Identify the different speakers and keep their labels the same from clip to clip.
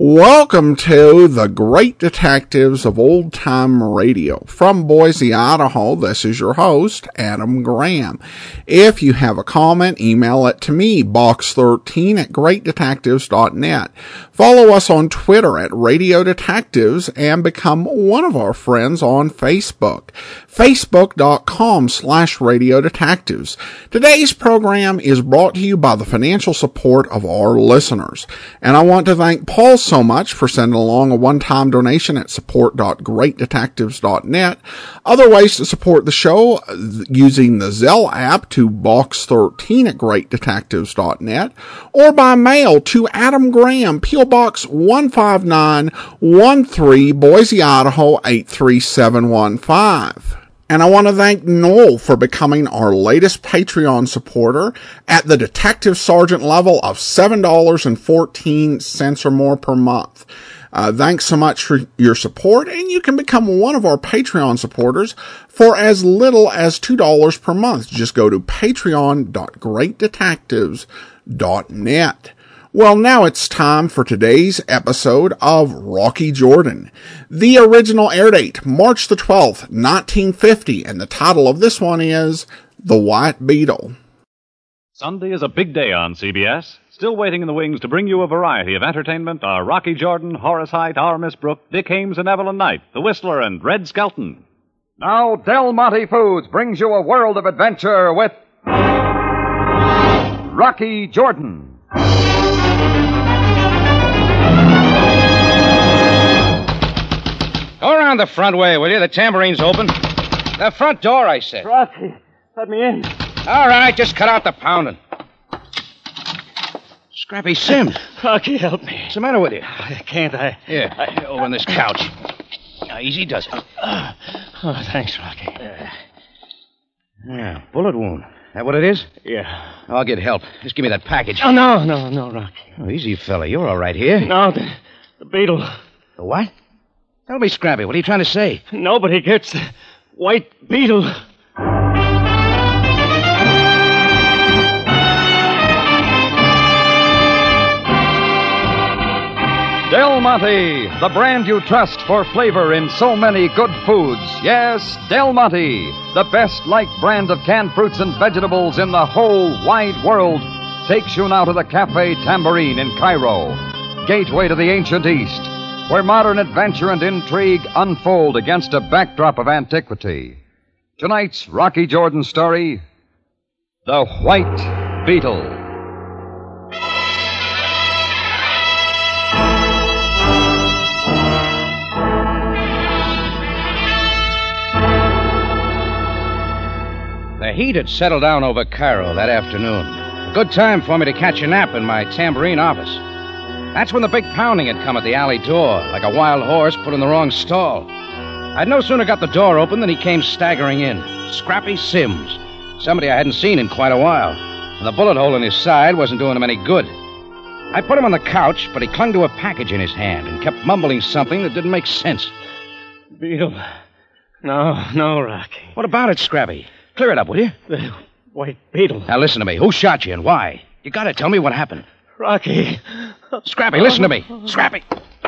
Speaker 1: Welcome to the Great Detectives of Old Time Radio. From Boise, Idaho, this is your host, Adam Graham. If you have a comment, email it to me, box13@greatdetectives.net. Follow us on Twitter at Radio Detectives and become one of our friends on Facebook, facebook.com/Radio Detectives. Today's program is brought to you by the financial support of our listeners. And I want to thank Paul so much for sending along a one-time donation at support.greatdetectives.net. Other ways to support the show using the Zelle app to box13@greatdetectives.net or by mail to Adam Graham, P.O. Box 15913, Boise, Idaho 83715. And I want to thank Noel for becoming our latest Patreon supporter at the Detective Sergeant level of $7.14 or more per month. Thanks so much for your support, and you can become one of our Patreon supporters for as little as $2 per month. Just go to patreon.greatdetectives.net. Well, now it's time for today's episode of Rocky Jordan. The original air date, March the 12th, 1950, and the title of this one is The White Beetle.
Speaker 2: Sunday is a big day on CBS. Still waiting in the wings to bring you a variety of entertainment are Rocky Jordan, Horace Heidt, Our Miss Brooke, Dick Haymes and Evelyn Knight, The Whistler, and Red Skelton.
Speaker 3: Now, Del Monte Foods brings you a world of adventure with Rocky Jordan.
Speaker 4: Go around the front way, will you? The tambourine's open. The front door, I said.
Speaker 5: Rocky, let me in.
Speaker 4: All right, just cut out the pounding. Scrappy Sims.
Speaker 5: Rocky, help me.
Speaker 4: What's the matter with you?
Speaker 5: Can't I?
Speaker 4: Here, over on this couch. Now, easy does it.
Speaker 5: Oh, thanks, Rocky.
Speaker 4: Yeah, bullet wound. That what it is?
Speaker 5: Yeah.
Speaker 4: I'll get help. Just give me that package.
Speaker 5: Oh, no, Rocky.
Speaker 4: Oh, easy, fella. You're all right here.
Speaker 5: No, the beetle.
Speaker 4: The what? Tell me, Scrappy, what are you trying to say?
Speaker 5: Nobody gets the white beetle.
Speaker 3: Del Monte, the brand you trust for flavor in so many good foods. Yes, Del Monte, the best liked brand of canned fruits and vegetables in the whole wide world, takes you now to the Cafe Tambourine in Cairo, gateway to the ancient East, where modern adventure and intrigue unfold against a backdrop of antiquity. Tonight's Rocky Jordan story, The White Beetle.
Speaker 4: The heat had settled down over Cairo that afternoon. A good time for me to catch a nap in my tambourine office. That's when the big pounding had come at the alley door, like a wild horse put in the wrong stall. I'd no sooner got the door open than he came staggering in. Scrappy Sims. Somebody I hadn't seen in quite a while. And the bullet hole in his side wasn't doing him any good. I put him on the couch, but he clung to a package in his hand and kept mumbling something that didn't make sense.
Speaker 5: Beetle. No, Rocky.
Speaker 4: What about it, Scrappy? Clear it up, will you?
Speaker 5: The white beetle.
Speaker 4: Now listen to me. Who shot you and why? You gotta tell me what happened.
Speaker 5: Rocky.
Speaker 4: Scrappy, listen to me. Scrappy.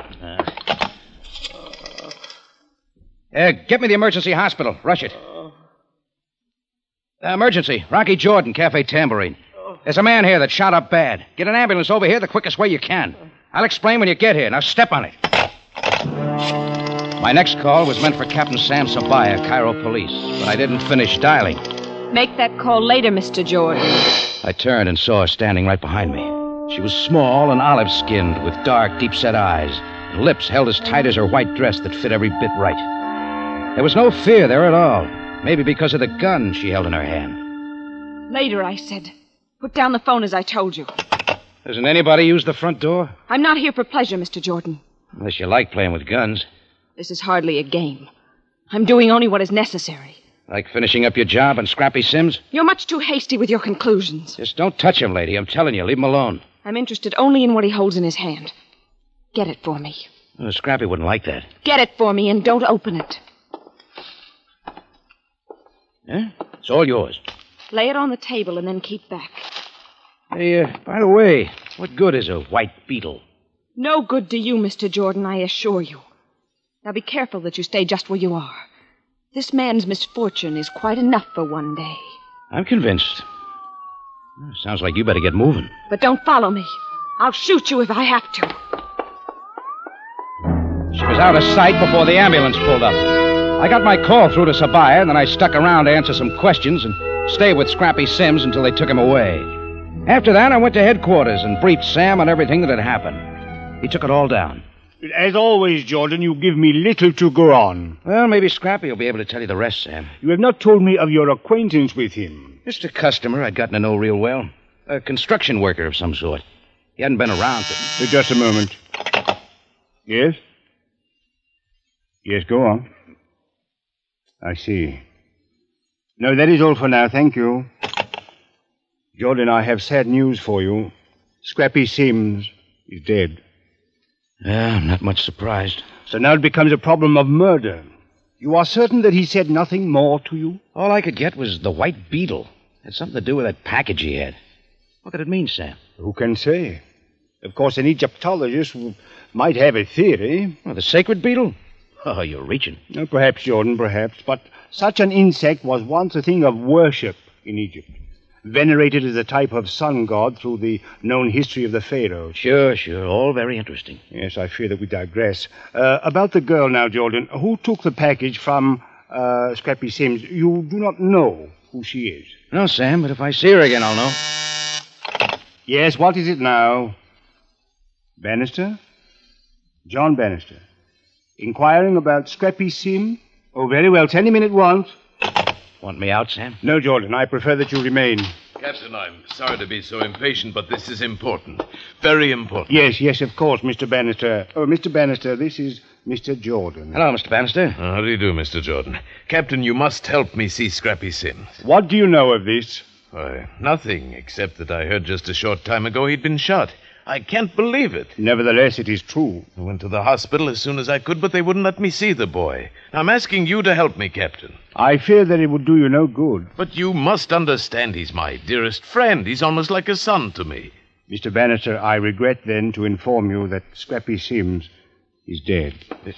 Speaker 4: Get me the emergency hospital. Rush it. Emergency. Rocky Jordan, Cafe Tambourine. There's a man here that shot up bad. Get an ambulance over here the quickest way you can. I'll explain when you get here. Now step on it. My next call was meant for Captain Sam Sabaya, Cairo Police, but I didn't finish dialing.
Speaker 6: Make that call later, Mr. Jordan.
Speaker 4: I turned and saw her standing right behind me. She was small and olive-skinned with dark, deep-set eyes and lips held as tight as her white dress that fit every bit right. There was no fear there at all, maybe because of the gun she held in her hand.
Speaker 6: Later, I said. Put down the phone as I told you.
Speaker 4: Doesn't anybody use the front door?
Speaker 6: I'm not here for pleasure, Mr. Jordan.
Speaker 4: Unless you like playing with guns.
Speaker 6: This is hardly a game. I'm doing only what is necessary.
Speaker 4: Like finishing up your job on Scrappy Sims?
Speaker 6: You're much too hasty with your conclusions.
Speaker 4: Just don't touch him, lady. I'm telling you, leave him alone.
Speaker 6: I'm interested only in what he holds in his hand. Get it for me.
Speaker 4: Oh, Scrappy wouldn't like that.
Speaker 6: Get it for me and don't open it.
Speaker 4: Yeah? It's all yours.
Speaker 6: Lay it on the table and then keep back.
Speaker 4: Hey, by the way, what good is a white beetle?
Speaker 6: No good to you, Mr. Jordan, I assure you. Now be careful that you stay just where you are. This man's misfortune is quite enough for one day.
Speaker 4: I'm convinced. Sounds like you better get moving.
Speaker 6: But don't follow me. I'll shoot you if I have to.
Speaker 4: She was out of sight before the ambulance pulled up. I got my call through to Sabaya, and then I stuck around to answer some questions and stay with Scrappy Sims until they took him away. After that, I went to headquarters and briefed Sam on everything that had happened. He took it all down.
Speaker 7: As always, Jordan, you give me little to go on.
Speaker 4: Well, maybe Scrappy will be able to tell you the rest, Sam.
Speaker 7: You have not told me of your acquaintance with him.
Speaker 4: Just a customer I'd gotten to know real well. A construction worker of some sort. He hadn't been around for...
Speaker 7: Just a moment. Yes? Yes, go on. I see. No, that is all for now, thank you. Jordan, I have sad news for you. Scrappy Sims is dead.
Speaker 4: Yeah, I'm not much surprised.
Speaker 7: So now it becomes a problem of murder. You are certain that he said nothing more to you?
Speaker 4: All I could get was the white beetle. It had something to do with that package he had. What could it mean, Sam?
Speaker 7: Who can say? Of course, an Egyptologist might have a theory.
Speaker 4: Oh, the sacred beetle? Oh, you're reaching.
Speaker 7: No, perhaps, Jordan, perhaps. But such an insect was once a thing of worship in Egypt. Venerated as a type of sun god through the known history of the pharaohs.
Speaker 4: Sure. All very interesting.
Speaker 7: Yes, I fear that we digress. About the girl now, Jordan. Who took the package from Scrappy Sims? You do not know who she is.
Speaker 4: No, Sam, but if I see her again, I'll know.
Speaker 7: Yes, what is it now? Bannister? John Bannister. Inquiring about Scrappy Sims? Oh, very well. Tell him in at once.
Speaker 4: Want me out, Sam?
Speaker 7: No, Jordan. I prefer that you remain.
Speaker 8: Captain, I'm sorry to be so impatient, but this is important. Very important.
Speaker 7: Yes, of course, Mr. Bannister. Oh, Mr. Bannister, this is Mr. Jordan.
Speaker 4: Hello, Mr. Bannister.
Speaker 8: How do you do, Mr. Jordan? Captain, you must help me see Scrappy Sims.
Speaker 7: What do you know of this?
Speaker 8: Why, nothing, except that I heard just a short time ago he'd been shot. I can't believe it.
Speaker 7: Nevertheless, it is true.
Speaker 8: I went to the hospital as soon as I could, but they wouldn't let me see the boy. I'm asking you to help me, Captain.
Speaker 7: I fear that it would do you no good.
Speaker 8: But you must understand he's my dearest friend. He's almost like a son to me.
Speaker 7: Mr. Bannister, I regret then to inform you that Scrappy Sims is dead.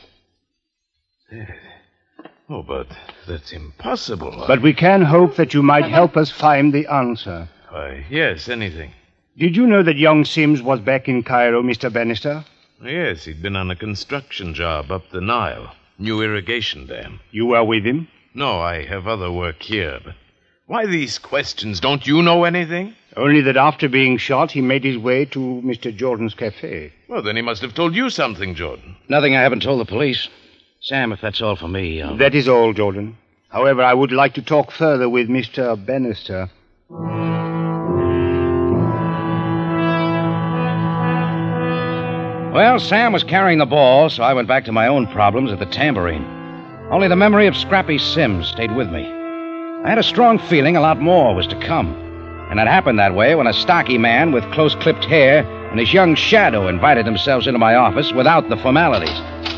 Speaker 8: Oh, but that's impossible.
Speaker 7: But we can hope that you might help us find the answer.
Speaker 8: Why, yes, anything.
Speaker 7: Did you know that young Sims was back in Cairo, Mr. Bannister?
Speaker 8: Yes, he'd been on a construction job up the Nile. New irrigation dam.
Speaker 7: You were with him?
Speaker 8: No, I have other work here, but why these questions? Don't you know anything?
Speaker 7: Only that after being shot, he made his way to Mr. Jordan's cafe.
Speaker 8: Well, then he must have told you something, Jordan.
Speaker 4: Nothing I haven't told the police. Sam, if that's all for me,
Speaker 7: That is all, Jordan. However, I would like to talk further with Mr. Bannister.
Speaker 4: Well, Sam was carrying the ball, so I went back to my own problems at the tambourine. Only the memory of Scrappy Sims stayed with me. I had a strong feeling a lot more was to come. And it happened that way when a stocky man with close-clipped hair and his young shadow invited themselves into my office without the formalities.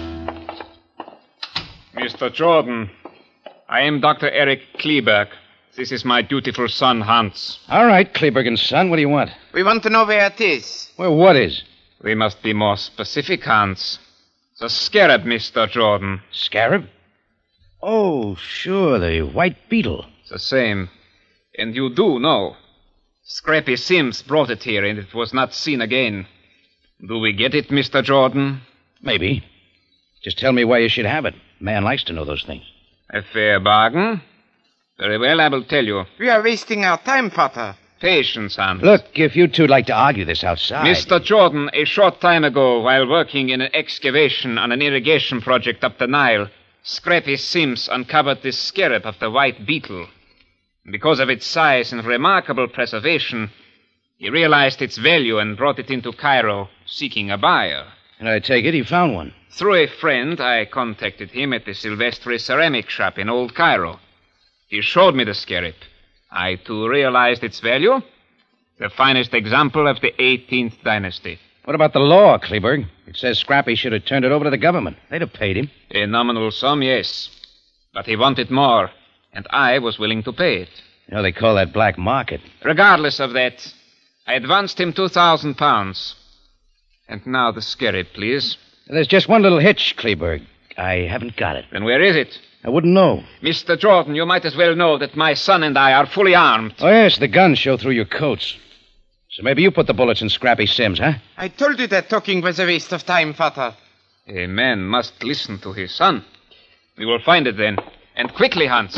Speaker 9: Mr. Jordan, I am Dr. Eric Kleberg. This is my dutiful son, Hans.
Speaker 4: All right, Kleberg and son, what do you want?
Speaker 10: We want to know where it is.
Speaker 4: Well, what is?
Speaker 9: We must be more specific, Hans. The scarab, Mr. Jordan.
Speaker 4: Scarab? Oh, sure, the white beetle.
Speaker 9: The same. And you do know. Scrappy Sims brought it here, and it was not seen again. Do we get it, Mr. Jordan?
Speaker 4: Maybe. Just tell me why you should have it. Man likes to know those things.
Speaker 9: A fair bargain? Very well, I will tell you.
Speaker 10: We are wasting our time, Potter.
Speaker 9: Patience, Hans.
Speaker 4: Look, if you two'd like to argue this outside...
Speaker 9: Mr. Jordan, a short time ago, while working in an excavation on an irrigation project up the Nile, Scrappy Sims uncovered this scarab of the white beetle. Because of its size and remarkable preservation, he realized its value and brought it into Cairo, seeking a buyer.
Speaker 4: And I take it he found one.
Speaker 9: Through a friend, I contacted him at the Silvestri ceramic shop in Old Cairo. He showed me the scarab. I, too, realized its value. The finest example of the 18th dynasty.
Speaker 4: What about the law, Kleberg? It says Scrappy should have turned it over to the government. They'd have paid him.
Speaker 9: A nominal sum, yes. But he wanted more, and I was willing to pay it.
Speaker 4: You know, they call that black market.
Speaker 9: Regardless of that, I advanced him £2,000. And now the scarab, please.
Speaker 4: There's just one little hitch, Kleberg. I haven't got it.
Speaker 9: Then where is it?
Speaker 4: I wouldn't know.
Speaker 9: Mr. Jordan, you might as well know that my son and I are fully armed.
Speaker 4: Oh, yes, the guns show through your coats. So maybe you put the bullets in Scrappy Sims, huh?
Speaker 10: I told you that talking was a waste of time, Vater.
Speaker 9: A man must listen to his son. We will find it then. And quickly, Hans.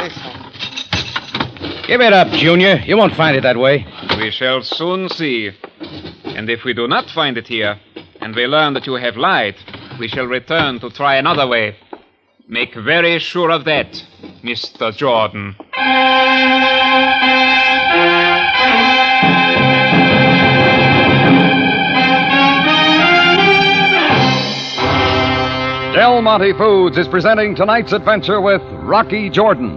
Speaker 4: Give it up, Junior. You won't find it that way.
Speaker 9: We shall soon see. And if we do not find it here, and we learn that you have lied, we shall return to try another way. Make very sure of that, Mr. Jordan.
Speaker 3: Del Monte Foods is presenting tonight's adventure with Rocky Jordan.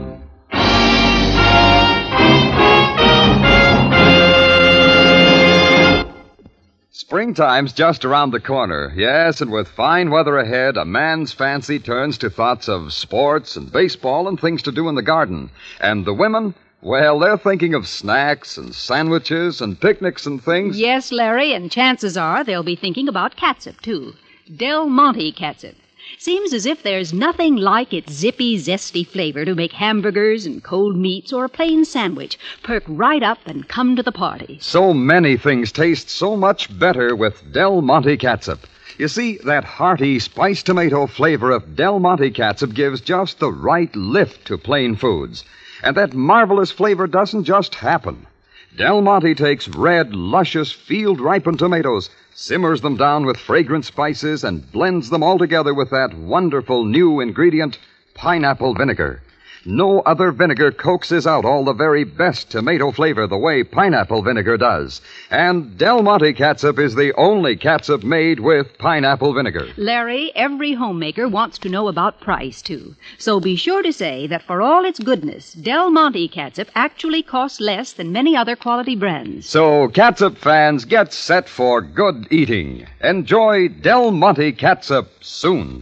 Speaker 3: Springtime's just around the corner. Yes, and with fine weather ahead, a man's fancy turns to thoughts of sports and baseball and things to do in the garden. And the women, well, they're thinking of snacks and sandwiches and picnics and things.
Speaker 11: Yes, Larry, and chances are they'll be thinking about catsup, too. Del Monte catsup. Seems as if there's nothing like its zippy, zesty flavor to make hamburgers and cold meats or a plain sandwich perk right up and come to the party.
Speaker 3: So many things taste so much better with Del Monte catsup. You see, that hearty, spiced tomato flavor of Del Monte catsup gives just the right lift to plain foods. And that marvelous flavor doesn't just happen. Del Monte takes red, luscious, field-ripened tomatoes, simmers them down with fragrant spices, and blends them all together with that wonderful new ingredient, pineapple vinegar. No other vinegar coaxes out all the very best tomato flavor the way pineapple vinegar does. And Del Monte catsup is the only catsup made with pineapple vinegar.
Speaker 11: Larry, every homemaker wants to know about price, too. So be sure to say that for all its goodness, Del Monte catsup actually costs less than many other quality brands.
Speaker 3: So, catsup fans, get set for good eating. Enjoy Del Monte catsup soon.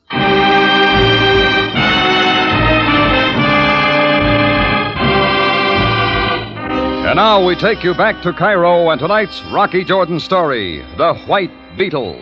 Speaker 3: And now we take you back to Cairo and tonight's Rocky Jordan story, The White Beetle.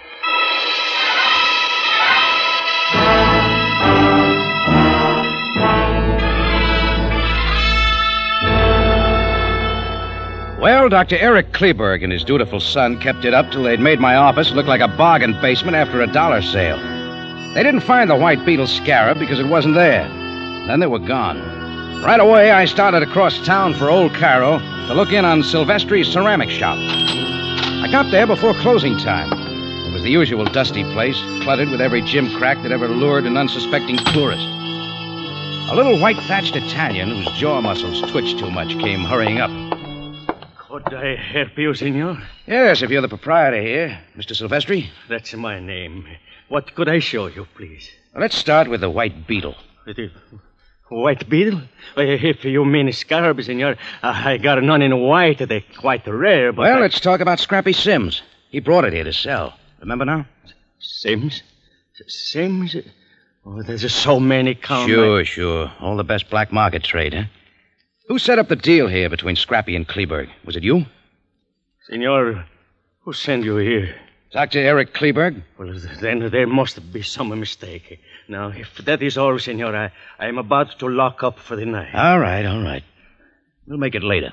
Speaker 4: Well, Dr. Eric Kleberg and his dutiful son kept it up till they'd made my office look like a bargain basement after a dollar sale. They didn't find the white beetle scarab because it wasn't there. Then they were gone. Right away, I started across town for Old Cairo to look in on Silvestri's ceramic shop. I got there before closing time. It was the usual dusty place, cluttered with every gimcrack that ever lured an unsuspecting tourist. A little white-thatched Italian whose jaw muscles twitched too much came hurrying up.
Speaker 5: Could I help you, senor?
Speaker 4: Yes, if you're the proprietor here, Mr. Silvestri.
Speaker 5: That's my name. What could I show you, please?
Speaker 4: Well, let's start with the white beetle.
Speaker 5: White beetle? If you mean scarab, senor, I got none in white. They're quite rare, but...
Speaker 4: Well, let's talk about Scrappy Sims. He brought it here to sell. Remember now?
Speaker 5: Sims? Sims? Oh, there's so many come.
Speaker 4: Sure. All the best black market trade, huh? Who set up the deal here between Scrappy and Kleberg? Was it you?
Speaker 5: Senor, who sent you here?
Speaker 4: Dr. Eric Kleberg?
Speaker 5: Well, then there must be some mistake. Now, if that is all, senor, I am about to lock up for the night.
Speaker 4: All right. We'll make it later.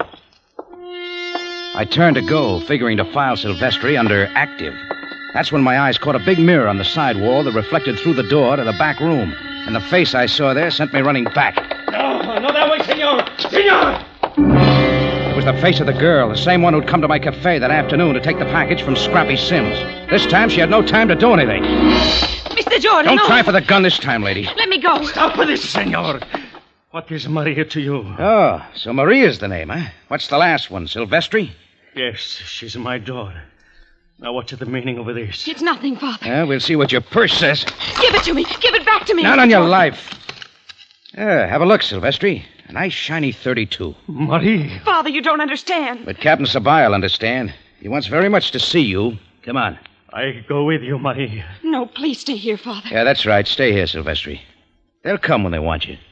Speaker 4: I turned to go, figuring to file Silvestri under active. That's when my eyes caught a big mirror on the side wall that reflected through the door to the back room. And the face I saw there sent me running back.
Speaker 5: No, not that way, senor! Senor!
Speaker 4: It was the face of the girl, the same one who'd come to my cafe that afternoon to take the package from Scrappy Sims. This time, she had no time to do anything.
Speaker 6: Mr. Jordan,
Speaker 4: Don't try for the gun this time, lady.
Speaker 6: Let me go.
Speaker 5: Stop this, senor. What is Maria to you?
Speaker 4: Oh, so Maria's the name, huh? What's the last one, Silvestri?
Speaker 5: Yes, she's my daughter. Now, what's the meaning of this?
Speaker 6: It's nothing, Father.
Speaker 4: We'll see what your purse says.
Speaker 6: Give it to me. Give it back to me.
Speaker 4: Not on your life. Have a look, Silvestri. A nice, shiny 32.
Speaker 5: Marie.
Speaker 6: Father, you don't understand.
Speaker 4: But Captain Sabai'll understand. He wants very much to see you. Come on.
Speaker 5: I go with you, Marie.
Speaker 6: No, please stay here, Father.
Speaker 4: Yeah, that's right. Stay here, Silvestri. They'll come when they want you.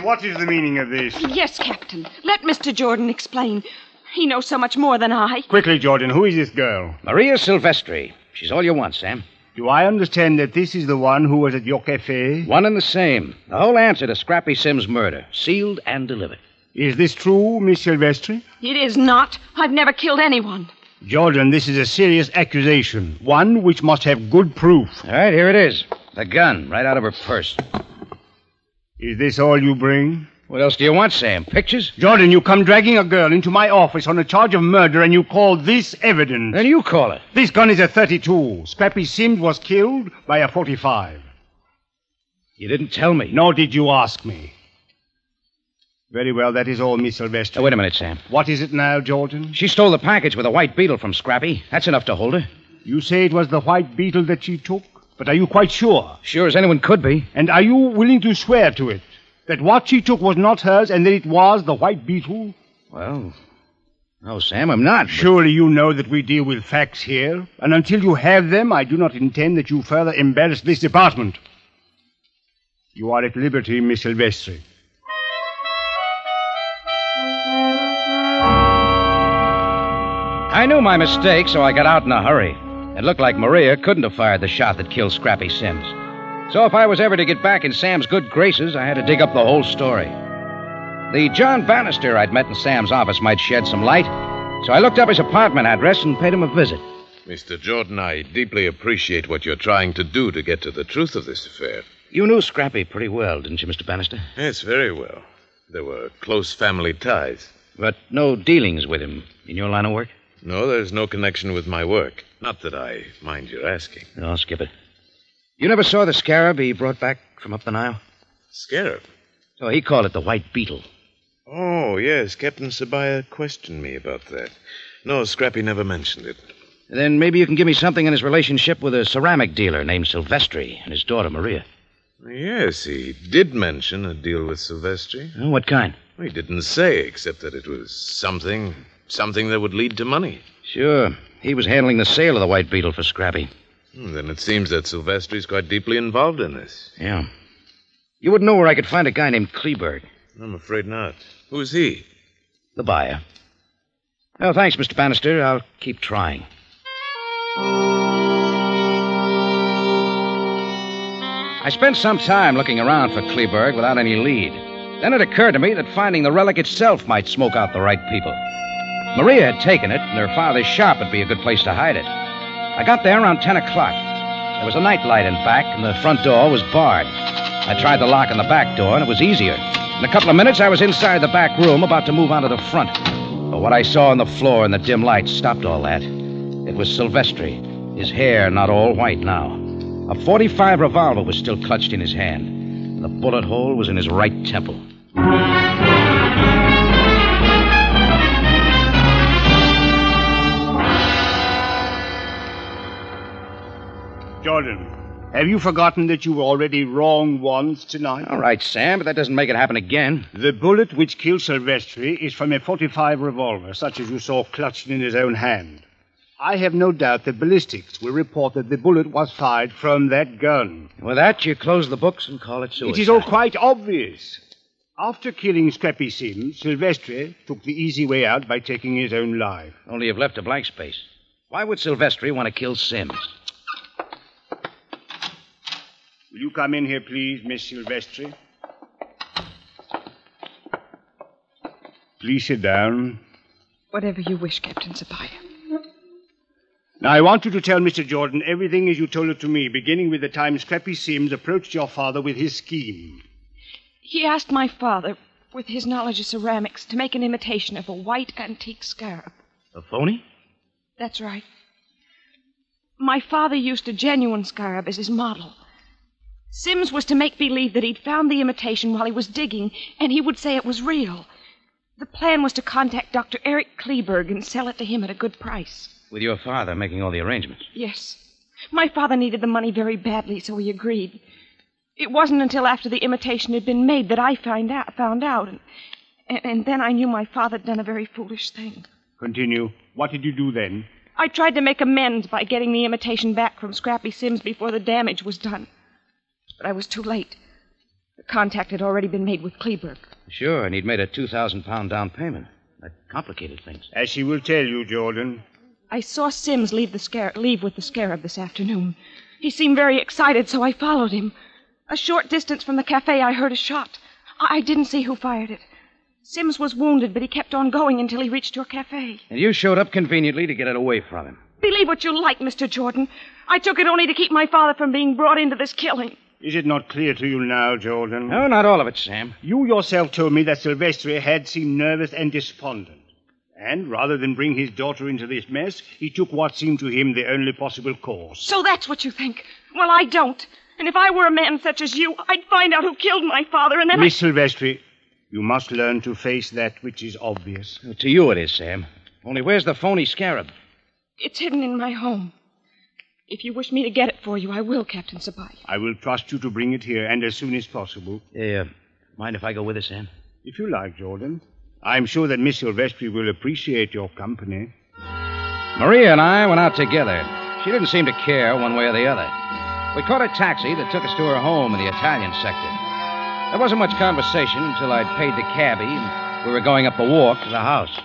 Speaker 7: what is the meaning of this?
Speaker 6: Yes, Captain. Let Mr. Jordan explain. He knows so much more than I.
Speaker 7: Quickly, Jordan, who is this girl?
Speaker 4: Maria Silvestri. She's all you want, Sam.
Speaker 7: Do I understand that this is the one who was at your cafe?
Speaker 4: One and the same. The whole answer to Scrappy Sims' murder. Sealed and delivered.
Speaker 7: Is this true, Miss Silvestri?
Speaker 6: It is not. I've never killed anyone.
Speaker 7: Jordan, this is a serious accusation. One which must have good proof.
Speaker 4: All right, here it is. The gun, right out of her purse.
Speaker 7: Is this all you bring?
Speaker 4: What else do you want, Sam? Pictures?
Speaker 7: Jordan, you come dragging a girl into my office on a charge of murder and you call this evidence.
Speaker 4: Then you call it.
Speaker 7: This gun is a 32. Scrappy Sims was killed by a 45.
Speaker 4: You didn't tell me.
Speaker 7: Nor did you ask me. Very well, that is all, Miss Silvestri.
Speaker 4: Oh, wait a minute, Sam.
Speaker 7: What is it now, Jordan?
Speaker 4: She stole the package with a white beetle from Scrappy. That's enough to hold her.
Speaker 7: You say it was the white beetle that she took? But are you quite sure?
Speaker 4: Sure as anyone could be.
Speaker 7: And are you willing to swear to it? That what she took was not hers and that it was the white beetle?
Speaker 4: Well, no, Sam, I'm not.
Speaker 7: Surely you know that we deal with facts here. And until you have them, I do not intend that you further embarrass this department. You are at liberty, Miss Silvestri.
Speaker 4: I knew my mistake, so I got out in a hurry. It looked like Maria couldn't have fired the shot that killed Scrappy Sims. So if I was ever to get back in Sam's good graces, I had to dig up the whole story. The John Bannister I'd met in Sam's office might shed some light, so I looked up his apartment address and paid him a visit.
Speaker 8: Mr. Jordan, I deeply appreciate what you're trying to do to get to the truth of this affair.
Speaker 4: You knew Scrappy pretty well, didn't you, Mr. Bannister?
Speaker 8: Yes, very well. There were close family ties.
Speaker 4: But no dealings with him in your line of work?
Speaker 8: No, there's no connection with my work. Not that I mind your asking.
Speaker 4: No, I'll skip it. You never saw the scarab he brought back from up the Nile?
Speaker 8: Scarab?
Speaker 4: Oh, he called it the white beetle.
Speaker 8: Oh, yes. Captain Sabaya questioned me about that. No, Scrappy never mentioned it.
Speaker 4: Then maybe you can give me something in his relationship with a ceramic dealer named Silvestri and his daughter, Maria.
Speaker 8: Yes, he did mention a deal with Silvestri.
Speaker 4: Oh, what kind?
Speaker 8: He didn't say, except that it was something that would lead to money.
Speaker 4: Sure. He was handling the sale of the white beetle for Scrappy.
Speaker 8: Then it seems that Silvestri's quite deeply involved in this.
Speaker 4: Yeah. You wouldn't know where I could find a guy named Kleberg.
Speaker 8: I'm afraid not. Who's he?
Speaker 4: The buyer. Oh, thanks, Mr. Bannister. I'll keep trying. I spent some time looking around for Kleberg without any lead. Then it occurred to me that finding the relic itself might smoke out the right people. Maria had taken it, and her father's shop would be a good place to hide it. I got there around 10 o'clock. There was a night light in back, and the front door was barred. I tried the lock on the back door, and it was easier. In a couple of minutes, I was inside the back room, about to move on to the front. But what I saw on the floor in the dim light stopped all that. It was Silvestri, his hair not all white now. A .45 revolver was still clutched in his hand, and the bullet hole was in his right temple.
Speaker 7: Jordan, have you forgotten that you were already wrong once tonight?
Speaker 4: All right, Sam, but that doesn't make it happen again.
Speaker 7: The bullet which killed Silvestri is from a .45 revolver, such as you saw clutched in his own hand. I have no doubt that ballistics will report that the bullet was fired from that gun.
Speaker 4: With that, you close the books and call it suicide.
Speaker 7: It is all quite obvious. After killing Scrappy Sims, Silvestri took the easy way out by taking his own life.
Speaker 4: Only you've left a blank space. Why would Silvestri want to kill Sims?
Speaker 7: Will you come in here, please, Miss Silvestri? Please sit down.
Speaker 6: Whatever you wish, Captain Sabaya.
Speaker 7: Now, I want you to tell Mr. Jordan everything as you told it to me, beginning with the time Scrappy Sims approached your father with his scheme.
Speaker 6: He asked my father, with his knowledge of ceramics, to make an imitation of a white antique scarab.
Speaker 4: A phony?
Speaker 6: That's right. My father used a genuine scarab as his model. Sims was to make believe that he'd found the imitation while he was digging, and he would say it was real. The plan was to contact Dr. Eric Kleberg and sell it to him at a good price.
Speaker 4: With your father making all the arrangements?
Speaker 6: Yes. My father needed the money very badly, so he agreed. It wasn't until after the imitation had been made that I found out, and then I knew my father had done a very foolish thing.
Speaker 7: Continue. What did you do then?
Speaker 6: I tried to make amends by getting the imitation back from Scrappy Sims before the damage was done. But I was too late. contact had already been made with Kleberg.
Speaker 4: Sure, and he'd made a 2,000-pound down payment. That complicated things.
Speaker 7: As she will tell you, Jordan.
Speaker 6: I saw Sims leave with the Scarab this afternoon. He seemed very excited, so I followed him. A short distance from the cafe, I heard a shot. I didn't see who fired it. Sims was wounded, but he kept on going until he reached your cafe.
Speaker 4: And you showed up conveniently to get it away from him.
Speaker 6: Believe what you like, Mr. Jordan. I took it only to keep my father from being brought into this killing.
Speaker 7: Is it not clear to you now, Jordan?
Speaker 4: No, not all of it, Sam.
Speaker 7: You yourself told me that Silvestri had seemed nervous and despondent. And rather than bring his daughter into this mess, he took what seemed to him the only possible course.
Speaker 6: So that's what you think? Well, I don't. And if I were a man such as you, I'd find out who killed my father, and then
Speaker 7: Miss Silvestri, you must learn to face that which is obvious.
Speaker 4: To you it is, Sam. Only where's the phony Scarab?
Speaker 6: It's hidden in my home. If you wish me to get it for you, I will, Captain Sabaya.
Speaker 7: I will trust you to bring it here, and as soon as possible.
Speaker 4: Mind if I go with us, Sam?
Speaker 7: If you like, Jordan. I'm sure that Miss Silvestri will appreciate your company.
Speaker 4: Maria and I went out together. She didn't seem to care one way or the other. We caught a taxi that took us to her home in the Italian sector. There wasn't much conversation until I'd paid the cabbie and we were going up the walk to the house.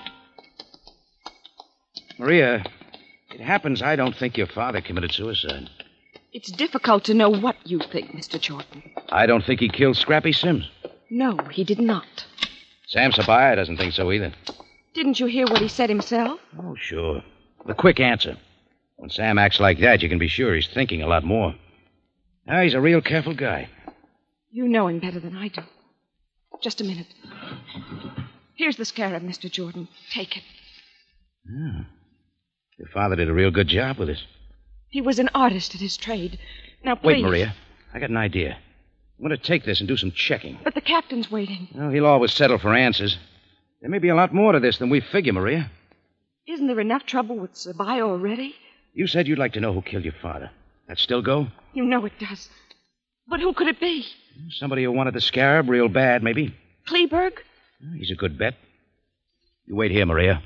Speaker 4: Maria, it happens I don't think your father committed suicide.
Speaker 6: It's difficult to know what you think, Mr. Jordan.
Speaker 4: I don't think he killed Scrappy Sims.
Speaker 6: No, he did not.
Speaker 4: Sam Sabaya doesn't think so either.
Speaker 6: Didn't you hear what he said himself?
Speaker 4: Oh, sure. The quick answer. When Sam acts like that, you can be sure he's thinking a lot more. Now, he's a real careful guy.
Speaker 6: You know him better than I do. Just a minute. Here's the Scarab, Mr. Jordan. Take it.
Speaker 4: Yeah. Your father did a real good job with it.
Speaker 6: He was an artist at his trade. Now, please.
Speaker 4: Wait, Maria. I got an idea. I'm going to take this and do some checking.
Speaker 6: But the captain's waiting.
Speaker 4: Well, he'll always settle for answers. There may be a lot more to this than we figure, Maria.
Speaker 6: Isn't there enough trouble with Sabaya already?
Speaker 4: You said you'd like to know who killed your father. That still go?
Speaker 6: You know it does. But who could it be?
Speaker 4: Somebody who wanted the Scarab real bad, maybe.
Speaker 6: Kleberg?
Speaker 4: He's a good bet. You wait here, Maria.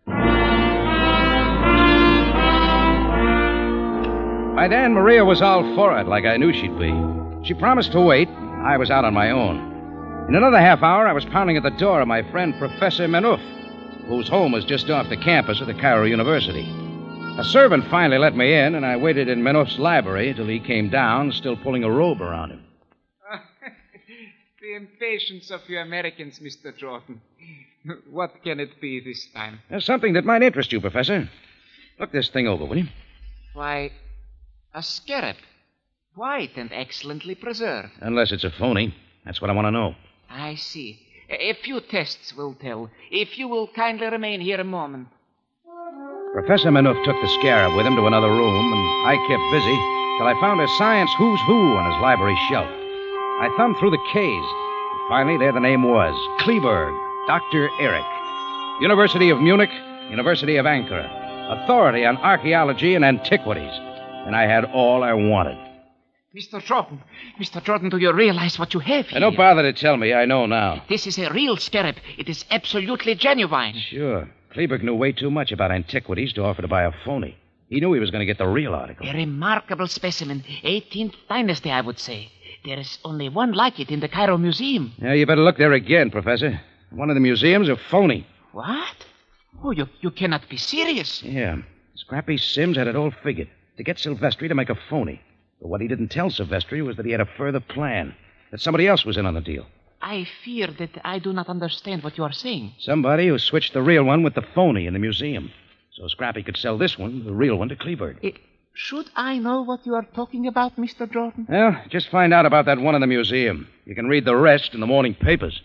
Speaker 4: By then, Maria was all for it, like I knew she'd be. She promised to wait. I was out on my own. In another half hour, I was pounding at the door of my friend Professor Menouf, whose home was just off the campus of the Cairo University. A servant finally let me in, and I waited in Menouf's library till he came down, still pulling a robe around him.
Speaker 9: The impatience of you Americans, Mr. Jordan. What can it be this time?
Speaker 4: There's something that might interest you, Professor. Look this thing over, will you?
Speaker 10: Why, a scarab. White and excellently preserved.
Speaker 4: Unless it's a phony. That's what I want to know.
Speaker 10: I see. A few tests will tell. If you will kindly remain here a moment.
Speaker 4: Professor Menouf took the Scarab with him to another room, and I kept busy till I found a science who's who on his library shelf. I thumbed through the K's, and finally there the name was. Kleberg, Dr. Eric. University of Munich, University of Ankara. Authority on archaeology and antiquities. And I had all I wanted.
Speaker 10: Mr. Jordan, do you realize what you have here?
Speaker 4: Don't bother to tell me. I know now.
Speaker 10: This is a real scarab. It is absolutely genuine.
Speaker 4: Sure. Kleberg knew way too much about antiquities to offer to buy a phony. He knew he was going to get the real article.
Speaker 10: A remarkable specimen. 18th dynasty, I would say. There is only one like it in the Cairo Museum.
Speaker 4: Yeah, you better look there again, Professor. One of the museums are phony.
Speaker 10: What? Oh, you cannot be serious.
Speaker 4: Yeah. Scrappy Sims had it all figured. To get Silvestri to make a phony. But what he didn't tell Silvestri was that he had a further plan. That somebody else was in on the deal.
Speaker 10: I fear that I do not understand what you are saying.
Speaker 4: Somebody who switched the real one with the phony in the museum. So Scrappy could sell this one, the real one, to Kleberg.
Speaker 10: Should I know what you are talking about, Mr. Jordan?
Speaker 4: Well, just find out about that one in the museum. You can read the rest in the morning papers.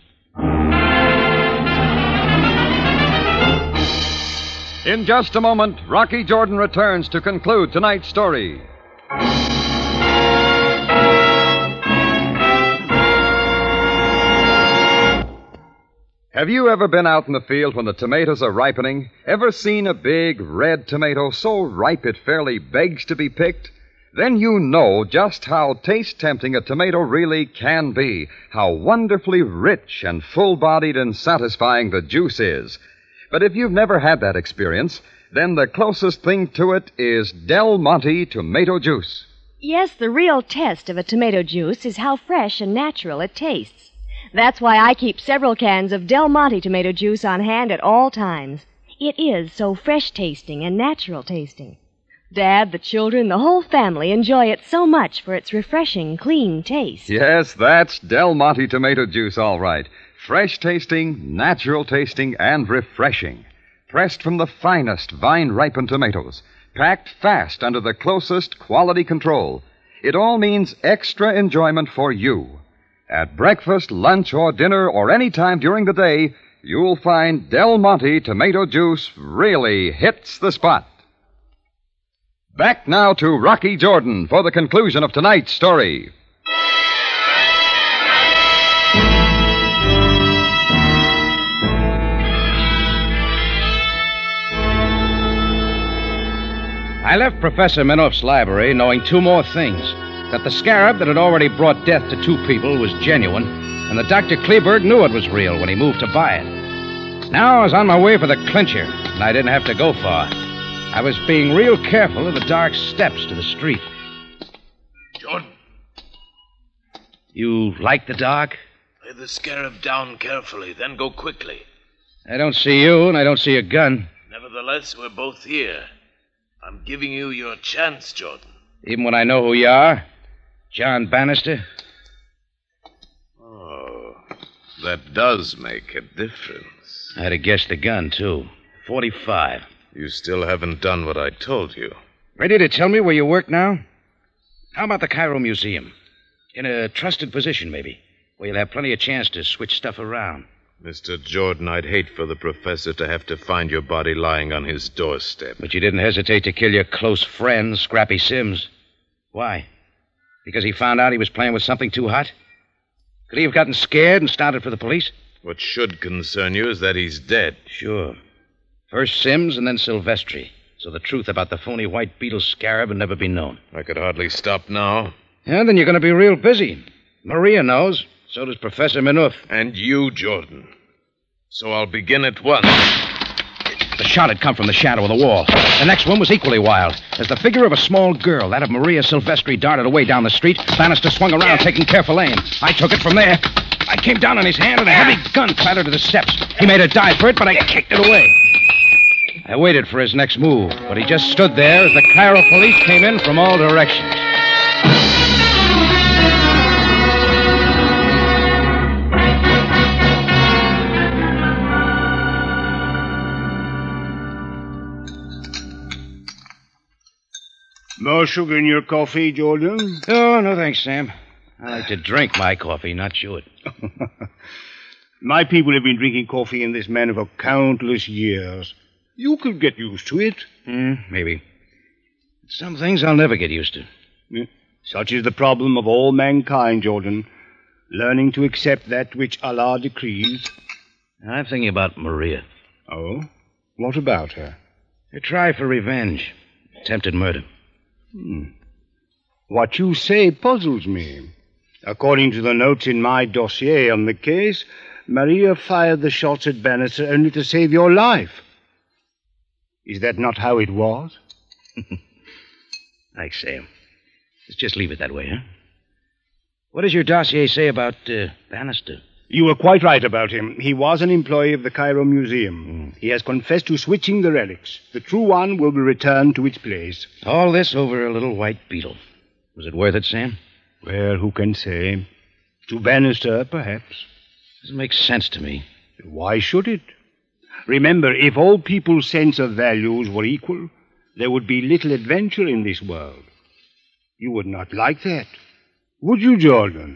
Speaker 3: In just a moment, Rocky Jordan returns to conclude tonight's story. Have you ever been out in the field when the tomatoes are ripening? Ever seen a big red tomato so ripe it fairly begs to be picked? Then you know just how taste-tempting a tomato really can be, how wonderfully rich and full-bodied and satisfying the juice is. But if you've never had that experience, then the closest thing to it is Del Monte tomato juice.
Speaker 12: Yes, the real test of a tomato juice is how fresh and natural it tastes. That's why I keep several cans of Del Monte tomato juice on hand at all times. It is so fresh-tasting and natural-tasting. Dad, the children, the whole family enjoy it so much for its refreshing, clean taste.
Speaker 3: Yes, that's Del Monte tomato juice, all right. Fresh-tasting, natural-tasting, and refreshing. Pressed from the finest vine-ripened tomatoes. Packed fast under the closest quality control. It all means extra enjoyment for you. At breakfast, lunch, or dinner, or any time during the day, you'll find Del Monte tomato juice really hits the spot. Back now to Rocky Jordan for the conclusion of tonight's story.
Speaker 4: I left Professor Minoff's library knowing two more things. That the scarab that had already brought death to two people was genuine, and that Dr. Kleberg knew it was real when he moved to buy it. Now I was on my way for the clincher, and I didn't have to go far. I was being real careful of the dark steps to the street.
Speaker 8: Jordan.
Speaker 4: You like the dark?
Speaker 8: Lay the scarab down carefully, then go quickly.
Speaker 4: I don't see you, and I don't see a gun.
Speaker 8: Nevertheless, we're both here. I'm giving you your chance, Jordan.
Speaker 4: Even when I know who you are? John Bannister?
Speaker 8: Oh, that does make a difference.
Speaker 4: I'd have guessed the gun, too. 45.
Speaker 8: You still haven't done what I told you.
Speaker 4: Ready to tell me where you work now? How about the Cairo Museum? In a trusted position, maybe, where you'll have plenty of chance to switch stuff around.
Speaker 8: Mr. Jordan, I'd hate for the professor to have to find your body lying on his doorstep.
Speaker 4: But you didn't hesitate to kill your close friend, Scrappy Sims. Why? Because he found out he was playing with something too hot? Could he have gotten scared and started for the police?
Speaker 8: What should concern you is that he's dead.
Speaker 4: Sure. First Sims and then Silvestri. So the truth about the phony white beetle scarab would never be known.
Speaker 8: I could hardly stop now.
Speaker 4: Yeah, then you're going to be real busy. Maria knows. So does Professor Minoff.
Speaker 8: And you, Jordan. So I'll begin at once.
Speaker 4: The shot had come from the shadow of the wall. The next one was equally wild. As the figure of a small girl, that of Maria Silvestri, darted away down the street, Bannister swung around, taking careful aim. I took it from there. I came down on his hand, and a heavy gun clattered to the steps. He made a dive for it, but I kicked it away. I waited for his next move, but he just stood there as the Cairo police came in from all directions.
Speaker 7: More sugar in your coffee, Jordan?
Speaker 4: Oh, no thanks, Sam. I like to drink my coffee, not chew it.
Speaker 7: My people have been drinking coffee in this manner for countless years. You could get used to it.
Speaker 4: Maybe. Some things I'll never get used to.
Speaker 7: Such is the problem of all mankind, Jordan. Learning to accept that which Allah decrees.
Speaker 4: I'm thinking about Maria.
Speaker 7: Oh? What about her?
Speaker 4: Her try for revenge. Attempted murder.
Speaker 7: What you say puzzles me. According to the notes in my dossier on the case, Maria fired the shots at Bannister only to save your life. Is that not how it was?
Speaker 4: Thanks, Sam. Let's just leave it that way, huh? What does your dossier say about Bannister?
Speaker 7: You were quite right about him. He was an employee of the Cairo Museum. He has confessed to switching the relics. The true one will be returned to its place.
Speaker 4: All this over a little white beetle. Was it worth it, Sam?
Speaker 7: Well, who can say? To Bannister, perhaps.
Speaker 4: Doesn't make sense to me.
Speaker 7: Why should it? Remember, if all people's sense of values were equal, there would be little adventure in this world. You would not like that, would you, Jordan?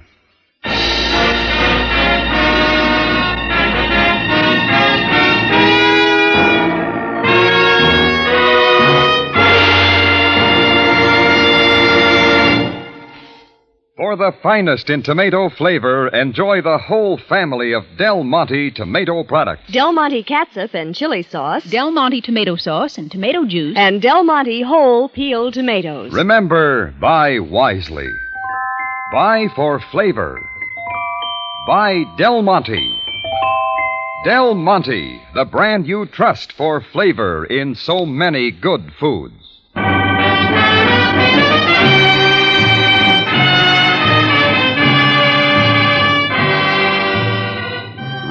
Speaker 3: For the finest in tomato flavor, enjoy the whole family of Del Monte tomato products.
Speaker 12: Del Monte catsup and chili sauce.
Speaker 11: Del Monte tomato sauce and tomato juice.
Speaker 12: And Del Monte whole peeled tomatoes.
Speaker 3: Remember, buy wisely. Buy for flavor. Buy Del Monte. Del Monte, the brand you trust for flavor in so many good foods.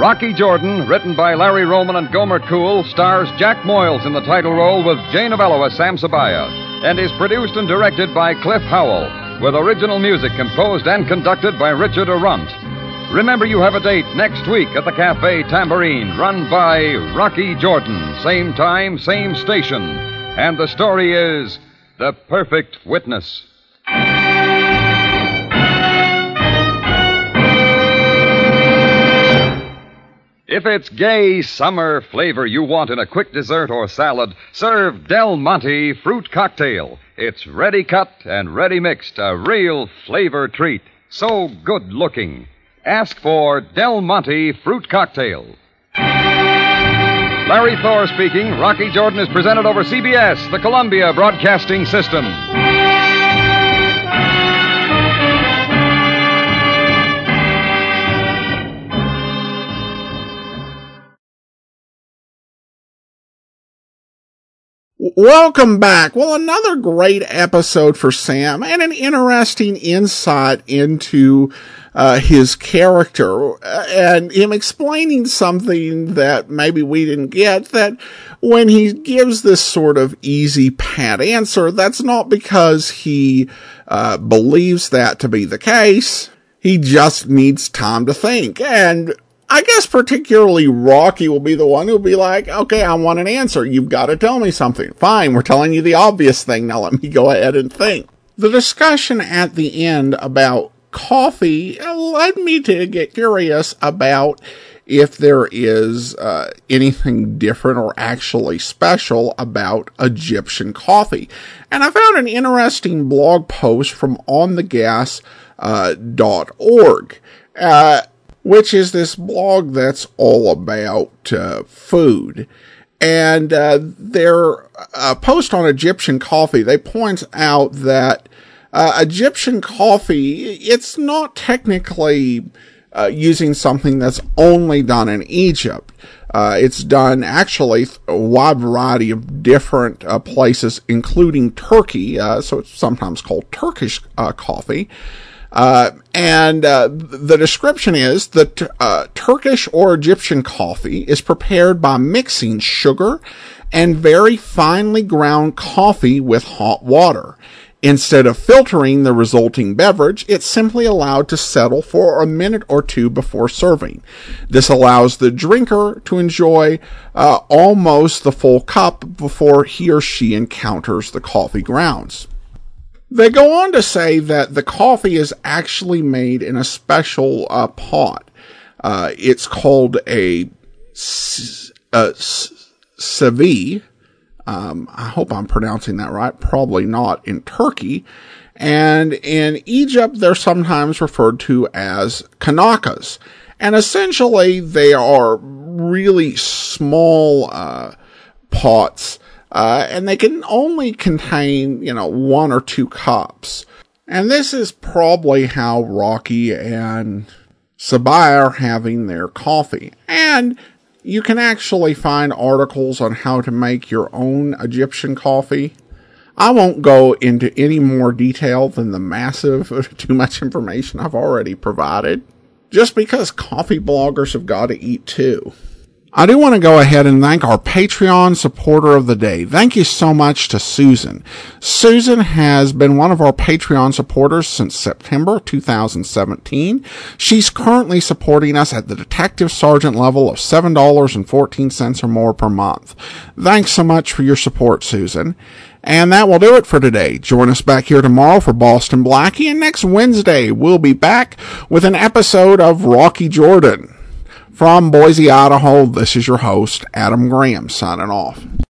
Speaker 3: Rocky Jordan, written by Larry Roman and Gomer Cool, stars Jack Moyles in the title role with Jay Novello as Sam Sabaya, and is produced and directed by Cliff Howell, with original music composed and conducted by Richard Arrunt. Remember, you have a date next week at the Cafe Tambourine, run by Rocky Jordan. Same time, same station. And the story is The Perfect Witness. If it's gay summer flavor you want in a quick dessert or salad, serve Del Monte Fruit Cocktail. It's ready cut and ready mixed, a real flavor treat. So good looking. Ask for Del Monte Fruit Cocktail. Larry Thor speaking. Rocky Jordan is presented over CBS, the Columbia Broadcasting System.
Speaker 1: Welcome back. Well, another great episode for Sam and an interesting insight into his character and him explaining something that maybe we didn't get, that when he gives this sort of easy, pat answer, that's not because he believes that to be the case. He just needs time to think. And I guess particularly Rocky will be the one who'll be like, okay, I want an answer. You've got to tell me something. Fine, we're telling you the obvious thing. Now let me go ahead and think. The discussion at the end about coffee led me to get curious about if there is anything different or actually special about Egyptian coffee. And I found an interesting blog post from onthegas.org. Which is this blog that's all about food. And their post on Egyptian coffee, they point out that Egyptian coffee, it's not technically using something that's only done in Egypt. It's done actually a wide variety of different places, including Turkey, so it's sometimes called Turkish coffee. The description is that Turkish or Egyptian coffee is prepared by mixing sugar and very finely ground coffee with hot water. Instead of filtering the resulting beverage, it's simply allowed to settle for a minute or two before serving. This allows the drinker to enjoy almost the full cup before he or she encounters the coffee grounds. They go on to say that the coffee is actually made in a special pot. It's called a sevi. I hope I'm pronouncing that right. Probably not in Turkey. And in Egypt, they're sometimes referred to as kanakas. And essentially, they are really small pots. And they can only contain, 1 or 2 cups. And this is probably how Rocky and Sabaya are having their coffee. And you can actually find articles on how to make your own Egyptian coffee. I won't go into any more detail than the massive, too much information I've already provided. Just because coffee bloggers have got to eat too. I do want to go ahead and thank our Patreon supporter of the day. Thank you so much to Susan. Susan has been one of our Patreon supporters since September 2017. She's currently supporting us at the Detective Sergeant level of $7.14 or more per month. Thanks so much for your support, Susan. And that will do it for today. Join us back here tomorrow for Boston Blackie, and next Wednesday we'll be back with an episode of Rocky Jordan. From Boise, Idaho, this is your host, Adam Graham, signing off.